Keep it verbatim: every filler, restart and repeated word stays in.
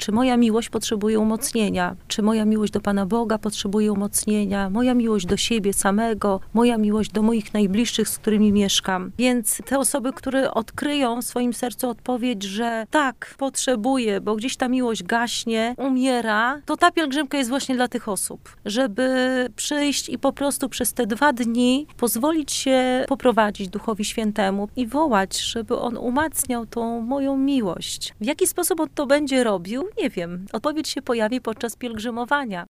czy moja miłość potrzebuje umocnienia, czy moja miłość do Pana Boga potrzebuje umocnienia, moja miłość do siebie samego, moja miłość do moich najbliższych, z którymi mieszkam. Więc te osoby, które odkryją w swoim sercu odpowiedź, że tak, potrzebuję, bo gdzieś ta miłość gaśnie, umiera, to ta pielgrzymka jest właśnie dla tych osób, żeby przyjść i po prostu przez te dwa dni pozwolić się poprowadzić Duchowi Świętemu i wołać, żeby On umacniał tą moją miłość. W jaki sposób On to będzie robił? Nie wiem. Odpowiedź się pojawi podczas pielgrzymowania.